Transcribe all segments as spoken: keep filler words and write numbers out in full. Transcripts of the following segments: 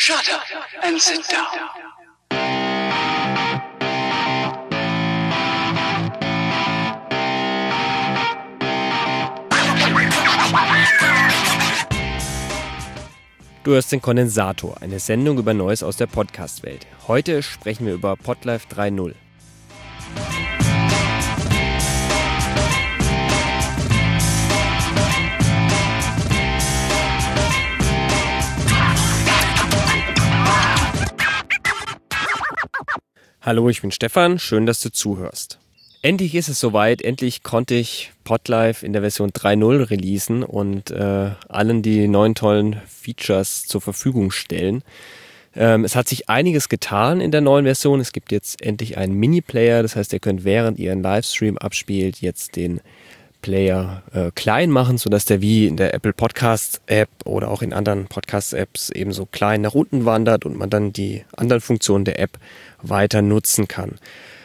Shut up and sit down. Du hörst den Kondensator, eine Sendung über Neues aus der Podcast-Welt. Heute sprechen wir über Podlife drei Punkt null. Hallo, ich bin Stefan, schön, dass du zuhörst. Endlich ist es soweit, endlich konnte ich Podlife in der Version drei Punkt null releasen und äh, allen die neuen tollen Features zur Verfügung stellen. Ähm, es hat sich einiges getan in der neuen Version. Es gibt jetzt endlich einen Mini-Player, das heißt, ihr könnt während ihr einen Livestream abspielt, jetzt den Player äh, klein machen, sodass der wie in der Apple Podcast App oder auch in anderen Podcast Apps ebenso klein nach unten wandert und man dann die anderen Funktionen der App weiter nutzen kann.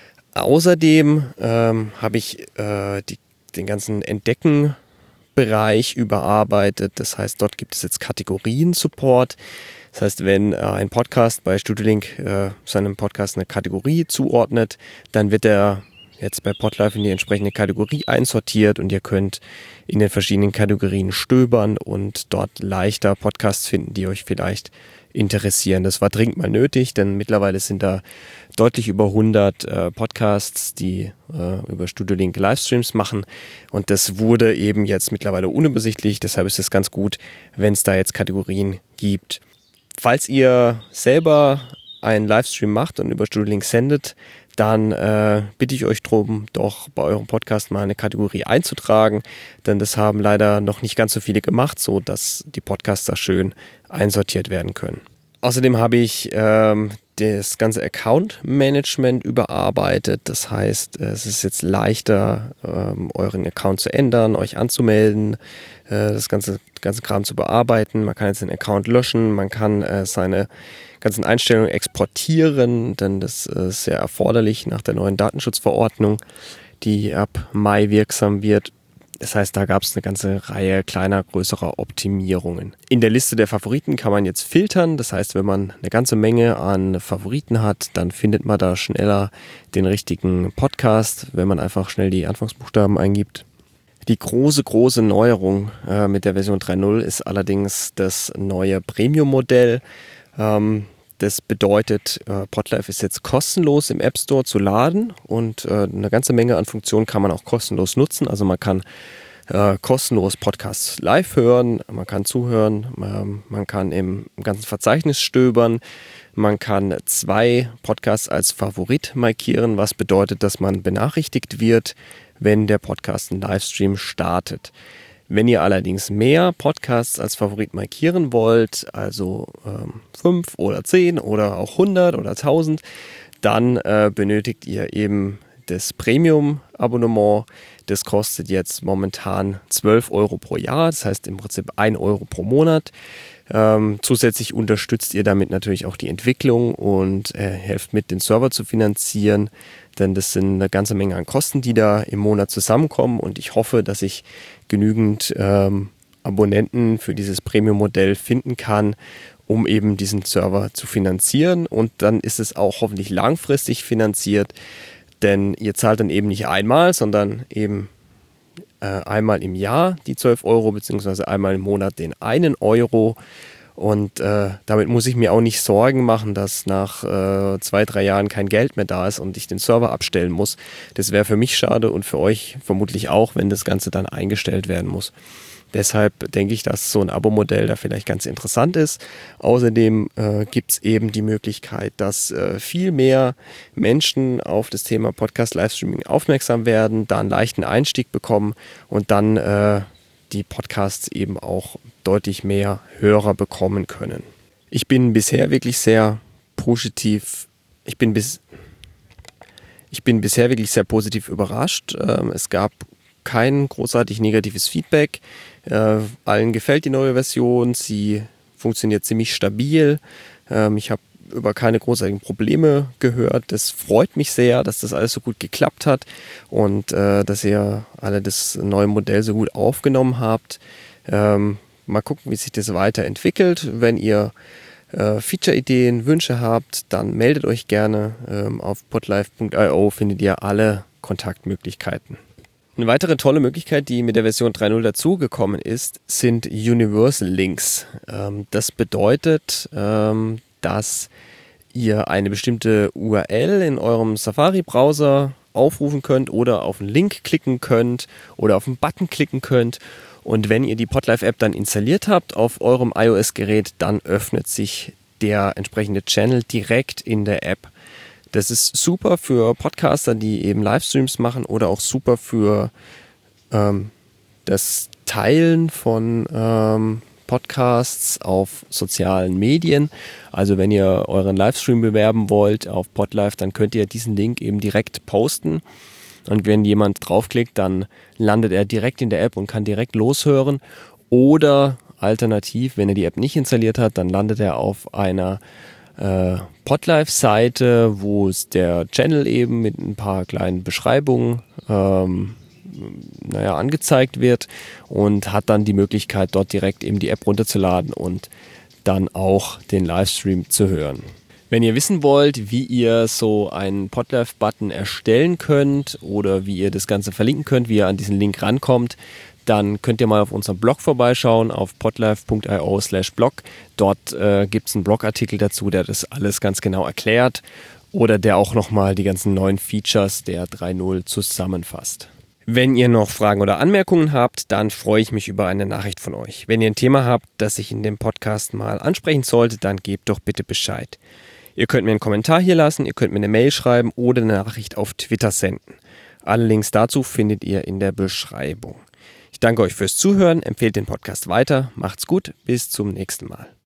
Außerdem ähm, habe ich äh, die, den ganzen Entdecken-Bereich überarbeitet. Das heißt, dort gibt es jetzt Kategorien-Support. Das heißt, wenn äh, ein Podcast bei StudioLink äh, seinem Podcast eine Kategorie zuordnet, dann wird er jetzt bei Podlife in die entsprechende Kategorie einsortiert und ihr könnt in den verschiedenen Kategorien stöbern und dort leichter Podcasts finden, die euch vielleicht interessieren. Das war dringend mal nötig, denn mittlerweile sind da deutlich über hundert äh, Podcasts, die äh, über StudioLink Livestreams machen und das wurde eben jetzt mittlerweile unübersichtlich, deshalb ist es ganz gut, wenn es da jetzt Kategorien gibt. Falls ihr selber einen Livestream macht und über StudioLink sendet, dann äh, bitte ich euch darum, doch bei eurem Podcast mal eine Kategorie einzutragen, denn das haben leider noch nicht ganz so viele gemacht, so dass die Podcaster schön einsortiert werden können. Außerdem habe ich ähm, das ganze Account-Management überarbeitet, das heißt, es ist jetzt leichter, ähm, euren Account zu ändern, euch anzumelden, äh, das ganze, ganze Kram zu bearbeiten. Man kann jetzt den Account löschen, man kann äh, seine ganzen Einstellungen exportieren, denn das ist sehr erforderlich nach der neuen Datenschutzverordnung, die ab Mai wirksam wird. Das heißt, da gab es eine ganze Reihe kleiner, größerer Optimierungen. In der Liste der Favoriten kann man jetzt filtern. Das heißt, wenn man eine ganze Menge an Favoriten hat, dann findet man da schneller den richtigen Podcast, wenn man einfach schnell die Anfangsbuchstaben eingibt. Die große, große Neuerung äh, mit der Version drei Punkt null ist allerdings das neue Premium-Modell. Ähm, das bedeutet, äh, Podlife ist jetzt kostenlos im App Store zu laden und äh, eine ganze Menge an Funktionen kann man auch kostenlos nutzen. Also man kann äh, kostenlos Podcasts live hören, man kann zuhören, ähm, man kann im, im ganzen Verzeichnis stöbern, man kann zwei Podcasts als Favorit markieren, was bedeutet, dass man benachrichtigt wird, wenn der Podcast einen Livestream startet. Wenn ihr allerdings mehr Podcasts als Favorit markieren wollt, also ähm, fünf oder zehn oder auch hundert oder tausend, dann äh, benötigt ihr eben das Premium-Abonnement. Das kostet jetzt momentan zwölf Euro pro Jahr, das heißt im Prinzip ein Euro pro Monat. Ähm, zusätzlich unterstützt ihr damit natürlich auch die Entwicklung und äh, helft mit, den Server zu finanzieren, denn das sind eine ganze Menge an Kosten, die da im Monat zusammenkommen und ich hoffe, dass ich genügend ähm, Abonnenten für dieses Premium-Modell finden kann, um eben diesen Server zu finanzieren und dann ist es auch hoffentlich langfristig finanziert, denn ihr zahlt dann eben nicht einmal, sondern eben äh, einmal im Jahr die zwölf Euro beziehungsweise einmal im Monat den einen Euro und äh, damit muss ich mir auch nicht Sorgen machen, dass nach äh, zwei, drei Jahren kein Geld mehr da ist und ich den Server abstellen muss. Das wäre für mich schade und für euch vermutlich auch, wenn das Ganze dann eingestellt werden muss. Deshalb denke ich, dass so ein Abo-Modell da vielleicht ganz interessant ist. Außerdem äh, gibt es eben die Möglichkeit, dass äh, viel mehr Menschen auf das Thema Podcast-Livestreaming aufmerksam werden, da einen leichten Einstieg bekommen und dann äh, die Podcasts eben auch deutlich mehr Hörer bekommen können. Ich bin bisher wirklich sehr positiv, ich bin bis, ich bin bisher wirklich sehr positiv überrascht. Ähm, es gab kein großartig negatives Feedback. Äh, allen gefällt die neue Version, sie funktioniert ziemlich stabil. Ähm, ich habe über keine großartigen Probleme gehört. Das freut mich sehr, dass das alles so gut geklappt hat und äh, dass ihr alle das neue Modell so gut aufgenommen habt. Ähm, mal gucken, wie sich das weiterentwickelt. Wenn ihr äh, Feature-Ideen, Wünsche habt, dann meldet euch gerne. Ähm, auf podlife punkt io findet ihr alle Kontaktmöglichkeiten. Eine weitere tolle Möglichkeit, die mit der Version drei Punkt null dazugekommen ist, sind Universal Links. Ähm, das bedeutet, ähm, dass ihr eine bestimmte U R L in eurem Safari-Browser aufrufen könnt oder auf einen Link klicken könnt oder auf einen Button klicken könnt. Und wenn ihr die Podlife-App dann installiert habt auf eurem iOS-Gerät, dann öffnet sich der entsprechende Channel direkt in der App. Das ist super für Podcaster, die eben Livestreams machen oder auch super für ähm, das Teilen von ähm, Podcasts auf sozialen Medien. Also wenn ihr euren Livestream bewerben wollt auf Podlife, dann könnt ihr diesen Link eben direkt posten. Und wenn jemand draufklickt, dann landet er direkt in der App und kann direkt loshören. Oder alternativ, wenn er die App nicht installiert hat, dann landet er auf einer äh, Podlife-Seite, wo es der Channel eben mit ein paar kleinen Beschreibungen ähm, naja, angezeigt wird und hat dann die Möglichkeit, dort direkt eben die App runterzuladen und dann auch den Livestream zu hören. Wenn ihr wissen wollt, wie ihr so einen Podlife-Button erstellen könnt oder wie ihr das Ganze verlinken könnt, wie ihr an diesen Link rankommt, dann könnt ihr mal auf unserem Blog vorbeischauen, auf podlife punkt io slash blog. Dort äh, gibt es einen Blogartikel dazu, der das alles ganz genau erklärt oder der auch nochmal die ganzen neuen Features der drei Punkt null zusammenfasst. Wenn ihr noch Fragen oder Anmerkungen habt, dann freue ich mich über eine Nachricht von euch. Wenn ihr ein Thema habt, das ich in dem Podcast mal ansprechen sollte, dann gebt doch bitte Bescheid. Ihr könnt mir einen Kommentar hier lassen, ihr könnt mir eine Mail schreiben oder eine Nachricht auf Twitter senden. Alle Links dazu findet ihr in der Beschreibung. Ich danke euch fürs Zuhören, empfehlt den Podcast weiter, macht's gut, bis zum nächsten Mal.